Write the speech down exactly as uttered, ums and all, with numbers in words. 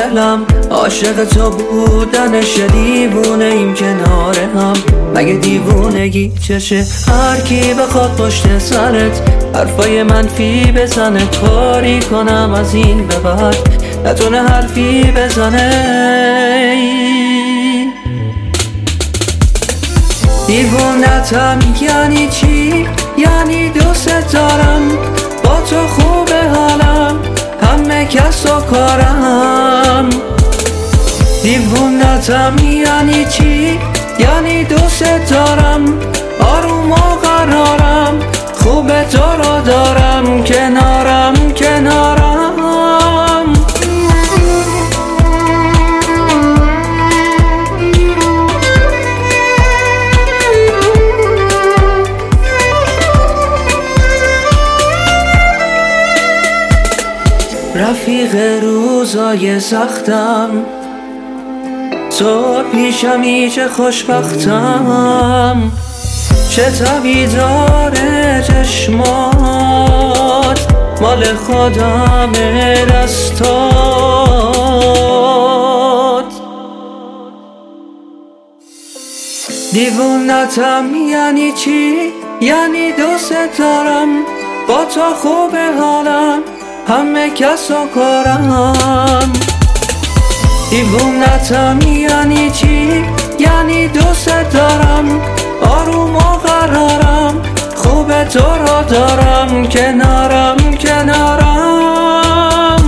دلم عاشق تو بودنش، دیوونه ایم کنار هم. مگه دیوونگی چشه هر کی بخواد پشت سرت حرفای منفی بزنه، کاری کنم از این به بعد نتونه حرفی بزنه. دیوونتم یعنی چی؟ یعنی دوست دارم، با تو خوبه حالم، همه کس و کارم. دیوونتم یعنی چی؟ یعنی دوست دارم، آروم و قرارم، خوبه تو رو دارم کنارم کنارم. رفیق روزای سختم، تو پیشم ایچه خوشبختم. چه تبی داره چشمات، مال خودم دستات. دیوونتم یعنی چی؟ یعنی دوست دارم، با تو خوبه حالم، همه کس و کارم. دیوونتم یعنی چی؟ یعنی دوست دارم، آروم و قرارم، خوبه تو رو دارم کنارم کنارم.